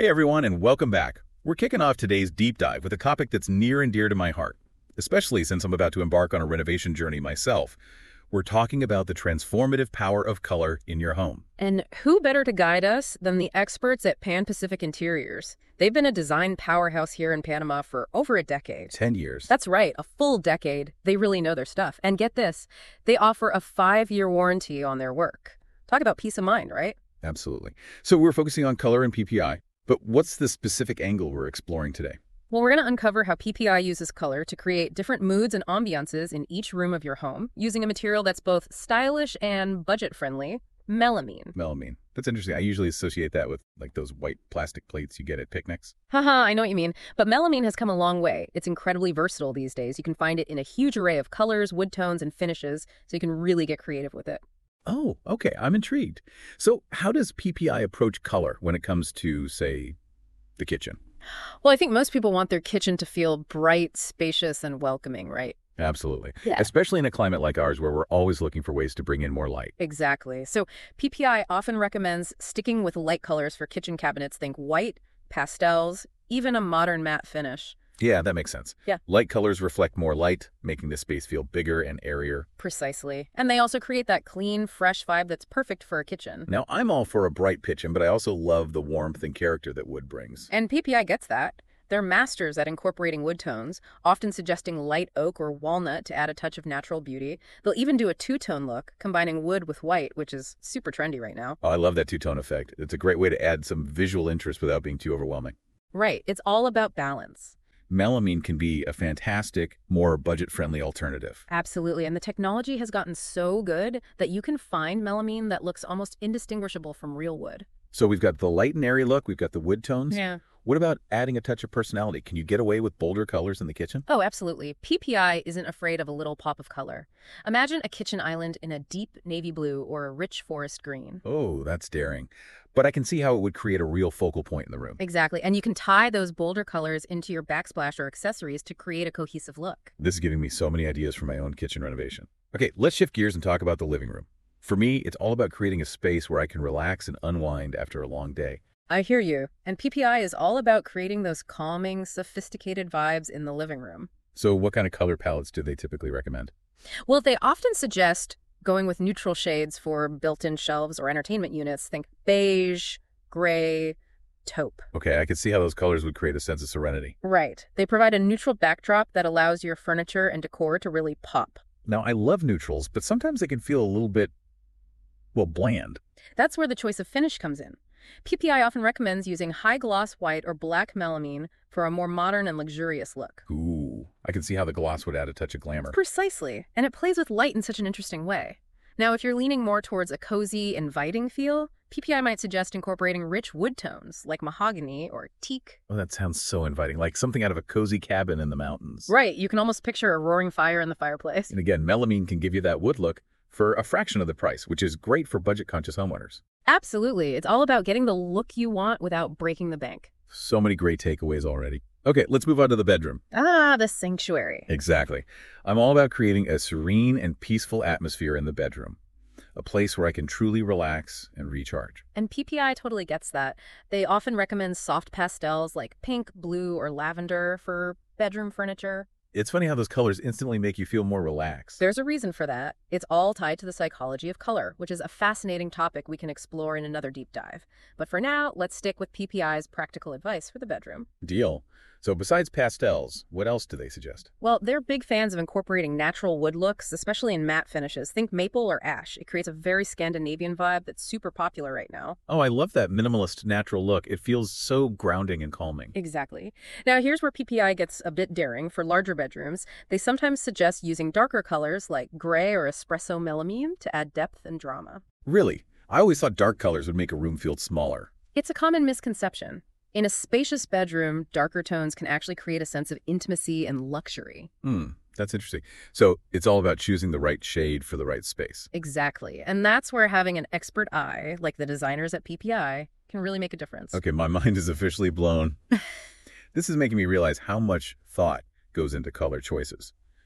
Hey everyone, and welcome back. We're kicking off today's deep dive with a topic that's near and dear to my heart, especially since I'm about to embark on a renovation journey myself. We're talking about the transformative power of color in your home. And who better to guide us than the experts at Pan Pacific Interiors? They've been a design powerhouse here in Panama for over a decade. 10 years. That's right, a full decade. They really know their stuff. And get this, they offer a 5-year warranty on their work. Talk about peace of mind, right? Absolutely. So we're focusing on color and PPI, but what's the specific angle we're exploring today? Well, we're going to uncover how PPI uses color to create different moods and ambiances in each room of your home, using a material that's both stylish and budget-friendly, melamine. Melamine. That's interesting. I usually associate that with like those white plastic plates you get at picnics. Haha, I know what you mean. But melamine has come a long way. It's incredibly versatile these days. You can find it in a huge array of colors, wood tones, and finishes, so you can really get creative with it. Oh, okay. I'm intrigued. So how does PPI approach color when it comes to, say, the kitchen? Well, I think most people want their kitchen to feel bright, spacious, and welcoming, right? Absolutely. Yeah. Especially in a climate like ours where we're always looking for ways to bring in more light. Exactly. So PPI often recommends sticking with light colors for kitchen cabinets. Think white, pastels, even a modern matte finish. Yeah, that makes sense. Yeah. Light colors reflect more light, making the space feel bigger and airier. Precisely. And they also create that clean, fresh vibe that's perfect for a kitchen. Now, I'm all for a bright kitchen, but I also love the warmth and character that wood brings. And PPI gets that. They're masters at incorporating wood tones, often suggesting light oak or walnut to add a touch of natural beauty. They'll even do a two-tone look, combining wood with white, which is super trendy right now. Oh, I love that two-tone effect. It's a great way to add some visual interest without being too overwhelming. Right. It's all about balance. Melamine can be a fantastic, more budget-friendly alternative. Absolutely. And the technology has gotten so good that you can find melamine that looks almost indistinguishable from real wood. So we've got the light and airy look, we've got the wood tones. Yeah. What about adding a touch of personality? Can you get away with bolder colors in the kitchen? Oh, absolutely. PPI isn't afraid of a little pop of color. Imagine a kitchen island in a deep navy blue or a rich forest green. Oh, that's daring. But I can see how it would create a real focal point in the room. Exactly. And you can tie those bolder colors into your backsplash or accessories to create a cohesive look. This is giving me so many ideas for my own kitchen renovation. Okay, let's shift gears and talk about the living room. For me, it's all about creating a space where I can relax and unwind after a long day. I hear you. And PPI is all about creating those calming, sophisticated vibes in the living room. So what kind of color palettes do they typically recommend? Well, they often suggest going with neutral shades for built-in shelves or entertainment units. Think beige, gray, taupe. Okay, I can see how those colors would create a sense of serenity. Right. They provide a neutral backdrop that allows your furniture and decor to really pop. Now, I love neutrals, but sometimes they can feel a little bit, well, bland. That's where the choice of finish comes in. PPI often recommends using high-gloss white or black melamine for a more modern and luxurious look. Ooh, I can see how the gloss would add a touch of glamour. Precisely. And it plays with light in such an interesting way. Now, if you're leaning more towards a cozy, inviting feel, PPI might suggest incorporating rich wood tones like mahogany or teak. Oh, that sounds so inviting, like something out of a cozy cabin in the mountains. Right, you can almost picture a roaring fire in the fireplace. And again, melamine can give you that wood look for a fraction of the price, which is great for budget-conscious homeowners. Absolutely. It's all about getting the look you want without breaking the bank. So many great takeaways already. Okay, let's move on to the bedroom. Ah, the sanctuary. Exactly. I'm all about creating a serene and peaceful atmosphere in the bedroom, a place where I can truly relax and recharge. And PPI totally gets that. They often recommend soft pastels like pink, blue, or lavender for bedroom furniture. It's funny how those colors instantly make you feel more relaxed. There's a reason for that. It's all tied to the psychology of color, which is a fascinating topic we can explore in another deep dive. But for now, let's stick with PPI's practical advice for the bedroom. Deal. So besides pastels, what else do they suggest? Well, they're big fans of incorporating natural wood looks, especially in matte finishes. Think maple or ash. It creates a very Scandinavian vibe that's super popular right now. Oh, I love that minimalist natural look. It feels so grounding and calming. Exactly. Now, here's where PPI gets a bit daring. For larger bedrooms, they sometimes suggest using darker colors like gray or espresso melamine to add depth and drama. Really? I always thought dark colors would make a room feel smaller. It's a common misconception. In a spacious bedroom, darker tones can actually create a sense of intimacy and luxury. That's interesting. So it's all about choosing the right shade for the right space. Exactly. And that's where having an expert eye, like the designers at PPI, can really make a difference. Okay, my mind is officially blown. This is making me realize how much thought goes into color choices.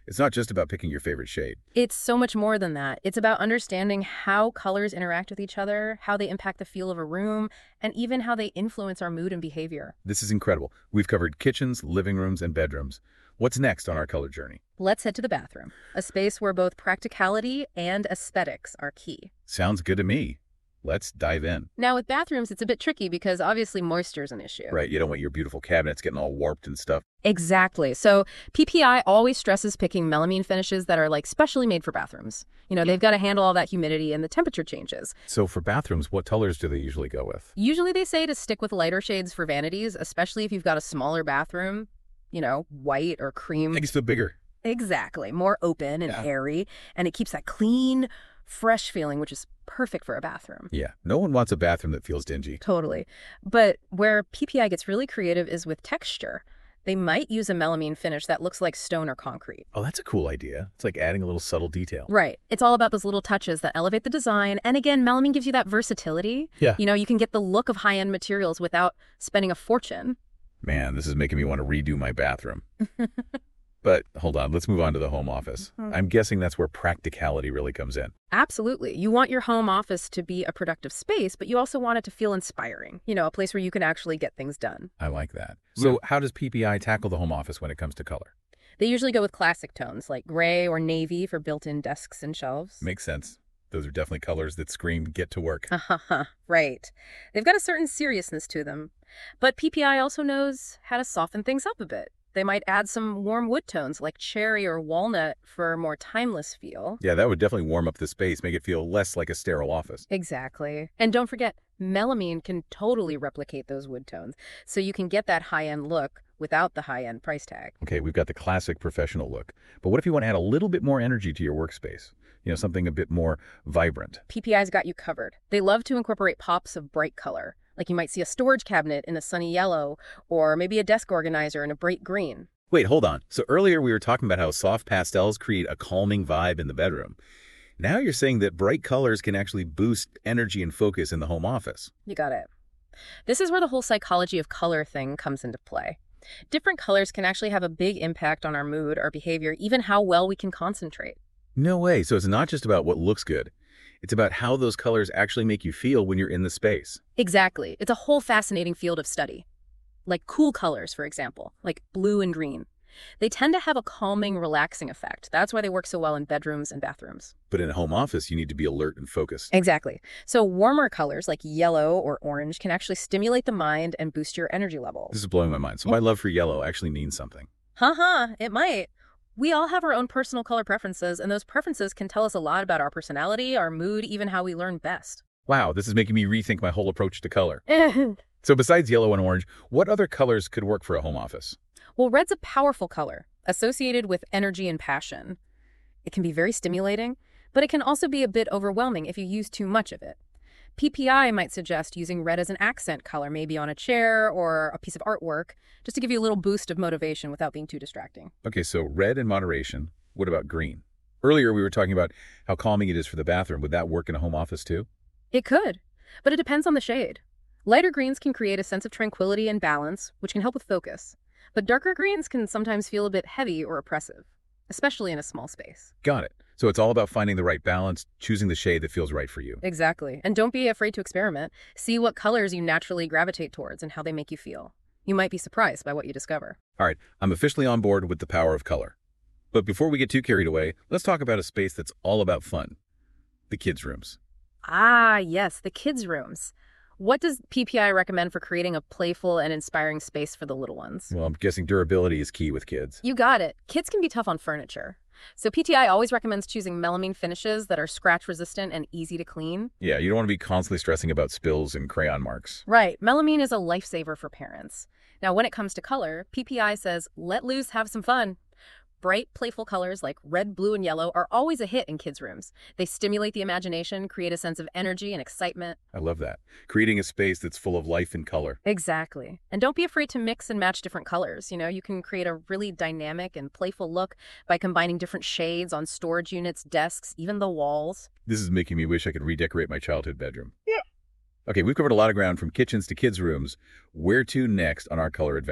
It's not just about picking your favorite shade. It's so much more than that. It's about understanding how colors interact with each other, how they impact the feel of a room, and even how they influence our mood and behavior. This is incredible. We've covered kitchens, living rooms, and bedrooms. What's next on our color journey? Let's head to the bathroom, a space where both practicality and aesthetics are key. Sounds good to me. Let's dive in. Now, with bathrooms, it's a bit tricky because obviously moisture is an issue. Right, you don't want your beautiful cabinets getting all warped and stuff. Exactly. So PPI always stresses picking melamine finishes that are like specially made for bathrooms. They've got to handle all that humidity and the temperature changes. So for bathrooms, what colors do they usually go with? Usually they say to stick with lighter shades for vanities, especially if you've got a smaller bathroom, white or cream. Makes it feel bigger. Exactly. More open and airy. And it keeps that clean, fresh feeling, which is perfect for a bathroom. Yeah, no one wants a bathroom that feels dingy. Totally. But where PPI gets really creative is with texture. They might use a melamine finish that looks like stone or concrete. Oh, that's a cool idea. It's like adding a little subtle detail. Right. It's all about those little touches that elevate the design. And again, melamine gives you that versatility. Yeah. You can get the look of high-end materials without spending a fortune. Man, this is making me want to redo my bathroom. But hold on, let's move on to the home office. I'm guessing that's where practicality really comes in. Absolutely. You want your home office to be a productive space, but you also want it to feel inspiring. A place where you can actually get things done. I like that. So how does PPI tackle the home office when it comes to color? They usually go with classic tones like gray or navy for built-in desks and shelves. Makes sense. Those are definitely colors that scream get to work. Right. They've got a certain seriousness to them. But PPI also knows how to soften things up a bit. They might add some warm wood tones like cherry or walnut for a more timeless feel. Yeah, that would definitely warm up the space, make it feel less like a sterile office. Exactly. And don't forget, melamine can totally replicate those wood tones, so you can get that high-end look without the high-end price tag. Okay, we've got the classic professional look. But what if you want to add a little bit more energy to your workspace? Something a bit more vibrant. PPI's got you covered. They love to incorporate pops of bright color. Like you might see a storage cabinet in a sunny yellow, or maybe a desk organizer in a bright green. Wait, hold on. So earlier we were talking about how soft pastels create a calming vibe in the bedroom. Now you're saying that bright colors can actually boost energy and focus in the home office. You got it. This is where the whole psychology of color thing comes into play. Different colors can actually have a big impact on our mood, our behavior, even how well we can concentrate. No way. So it's not just about what looks good. It's about how those colors actually make you feel when you're in the space. Exactly. It's a whole fascinating field of study. Like cool colors, for example, like blue and green. They tend to have a calming, relaxing effect. That's why they work so well in bedrooms and bathrooms. But in a home office, you need to be alert and focused. Exactly. So warmer colors like yellow or orange can actually stimulate the mind and boost your energy levels. This is blowing my mind. So my love for yellow actually means something. It might. We all have our own personal color preferences, and those preferences can tell us a lot about our personality, our mood, even how we learn best. Wow, this is making me rethink my whole approach to color. So besides yellow and orange, what other colors could work for a home office? Well, red's a powerful color, associated with energy and passion. It can be very stimulating, but it can also be a bit overwhelming if you use too much of it. PPI might suggest using red as an accent color, maybe on a chair or a piece of artwork, just to give you a little boost of motivation without being too distracting. Okay, so red in moderation. What about green? Earlier we were talking about how calming it is for the bathroom. Would that work in a home office too? It could, but it depends on the shade. Lighter greens can create a sense of tranquility and balance, which can help with focus. But darker greens can sometimes feel a bit heavy or oppressive, especially in a small space. Got it. So it's all about finding the right balance, choosing the shade that feels right for you. Exactly. And don't be afraid to experiment. See what colors you naturally gravitate towards and how they make you feel. You might be surprised by what you discover. All right, I'm officially on board with the power of color. But before we get too carried away, let's talk about a space that's all about fun. The kids' rooms. Ah, yes, the kids' rooms. What does PPI recommend for creating a playful and inspiring space for the little ones? Well, I'm guessing durability is key with kids. You got it. Kids can be tough on furniture. So PTI always recommends choosing melamine finishes that are scratch resistant and easy to clean. Yeah, you don't want to be constantly stressing about spills and crayon marks. Right. Melamine is a lifesaver for parents. Now, when it comes to color, PPI says, let loose, have some fun. Bright, playful colors like red, blue, and yellow are always a hit in kids' rooms. They stimulate the imagination, create a sense of energy and excitement. I love that. Creating a space that's full of life and color. Exactly. And don't be afraid to mix and match different colors. You can create a really dynamic and playful look by combining different shades on storage units, desks, even the walls. This is making me wish I could redecorate my childhood bedroom. Yeah. Okay, we've covered a lot of ground from kitchens to kids' rooms. Where to next on our color adventure?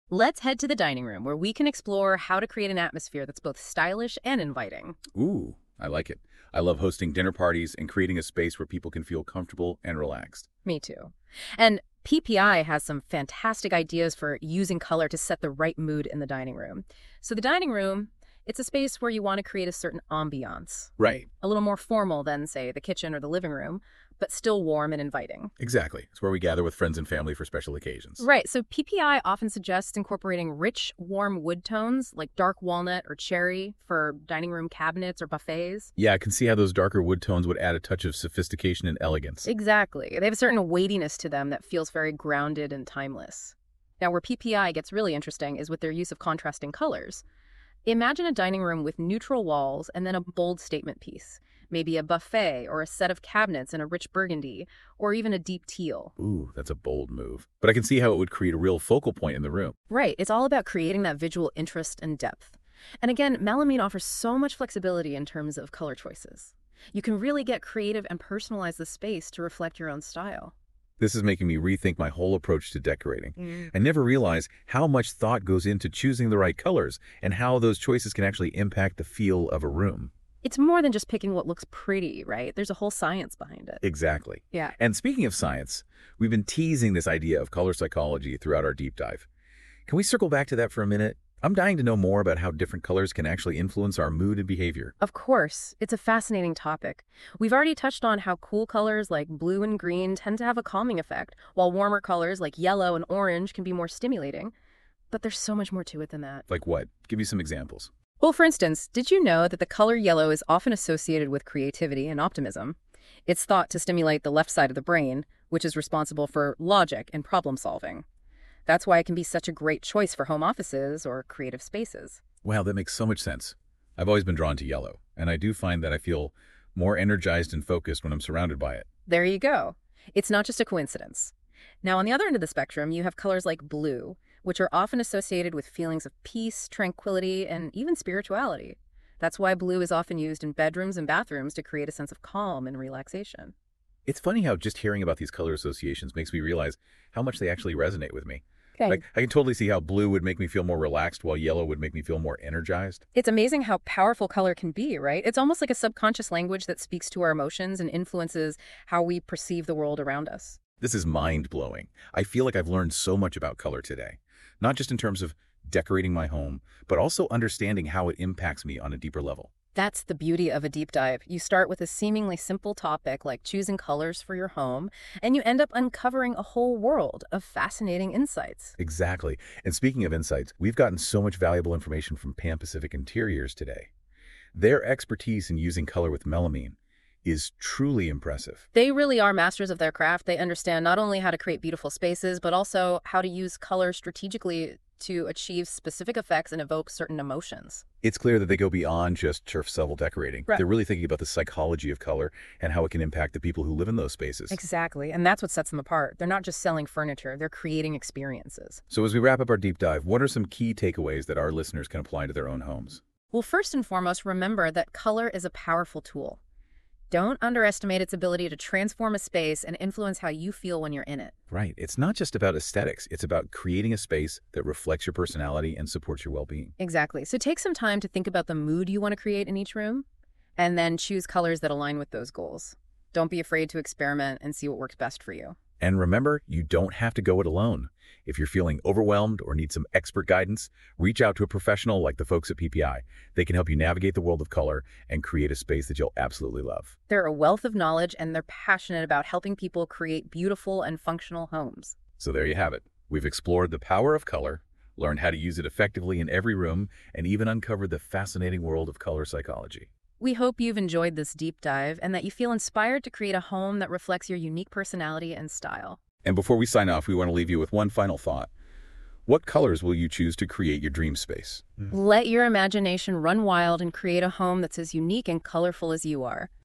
Let's head to the dining room where we can explore how to create an atmosphere that's both stylish and inviting. Ooh, I like it. I love hosting dinner parties and creating a space where people can feel comfortable and relaxed. Me too. And PPI has some fantastic ideas for using color to set the right mood in the dining room. So the dining room, it's a space where you want to create a certain ambiance. Right. A little more formal than, say, the kitchen or the living room, but still warm and inviting. Exactly. It's where we gather with friends and family for special occasions. Right, so PPI often suggests incorporating rich, warm wood tones like dark walnut or cherry for dining room cabinets or buffets. Yeah, I can see how those darker wood tones would add a touch of sophistication and elegance. Exactly. They have a certain weightiness to them that feels very grounded and timeless. Now, where PPI gets really interesting is with their use of contrasting colors. Imagine a dining room with neutral walls and then a bold statement piece. Maybe a buffet or a set of cabinets in a rich burgundy, or even a deep teal. Ooh, that's a bold move. But I can see how it would create a real focal point in the room. Right, it's all about creating that visual interest and depth. And again, melamine offers so much flexibility in terms of color choices. You can really get creative and personalize the space to reflect your own style. This is making me rethink my whole approach to decorating. I never realized how much thought goes into choosing the right colors and how those choices can actually impact the feel of a room. It's more than just picking what looks pretty, right? There's a whole science behind it. Exactly. Yeah. And speaking of science, we've been teasing this idea of color psychology throughout our deep dive. Can we circle back to that for a minute? I'm dying to know more about how different colors can actually influence our mood and behavior. Of course, it's a fascinating topic. We've already touched on how cool colors like blue and green tend to have a calming effect, while warmer colors like yellow and orange can be more stimulating. But there's so much more to it than that. Like what? Give me some examples. Well, for instance, did you know that the color yellow is often associated with creativity and optimism? It's thought to stimulate the left side of the brain, which is responsible for logic and problem solving. That's why it can be such a great choice for home offices or creative spaces. Wow, that makes so much sense. I've always been drawn to yellow, and I do find that I feel more energized and focused when I'm surrounded by it. There you go. It's not just a coincidence. Now, on the other end of the spectrum, you have colors like blue, which are often associated with feelings of peace, tranquility, and even spirituality. That's why blue is often used in bedrooms and bathrooms to create a sense of calm and relaxation. It's funny how just hearing about these color associations makes me realize how much they actually resonate with me. Like, I can totally see how blue would make me feel more relaxed while yellow would make me feel more energized. It's amazing how powerful color can be, right? It's almost like a subconscious language that speaks to our emotions and influences how we perceive the world around us. This is mind-blowing. I feel like I've learned so much about color today, not just in terms of decorating my home, but also understanding how it impacts me on a deeper level. That's the beauty of a deep dive. You start with a seemingly simple topic like choosing colors for your home, and you end up uncovering a whole world of fascinating insights. Exactly. And speaking of insights, we've gotten so much valuable information from Pan Pacific Interiors today. Their expertise in using color with melamine is truly impressive. They really are masters of their craft. They understand not only how to create beautiful spaces, but also how to use color strategically to achieve specific effects and evoke certain emotions. It's clear that they go beyond just surface level decorating. Right. They're really thinking about the psychology of color and how it can impact the people who live in those spaces. Exactly, and that's what sets them apart. They're not just selling furniture, they're creating experiences. So as we wrap up our deep dive, what are some key takeaways that our listeners can apply to their own homes? Well, first and foremost, remember that color is a powerful tool. Don't underestimate its ability to transform a space and influence how you feel when you're in it. Right. It's not just about aesthetics. It's about creating a space that reflects your personality and supports your well-being. Exactly. So take some time to think about the mood you want to create in each room, and then choose colors that align with those goals. Don't be afraid to experiment and see what works best for you. And remember, you don't have to go it alone. If you're feeling overwhelmed or need some expert guidance, reach out to a professional like the folks at PPI. They can help you navigate the world of color and create a space that you'll absolutely love. They're a wealth of knowledge, and they're passionate about helping people create beautiful and functional homes. So there you have it. We've explored the power of color, learned how to use it effectively in every room, and even uncovered the fascinating world of color psychology. We hope you've enjoyed this deep dive and that you feel inspired to create a home that reflects your unique personality and style. And before we sign off, we want to leave you with one final thought. What colors will you choose to create your dream space? Let your imagination run wild and create a home that's as unique and colorful as you are.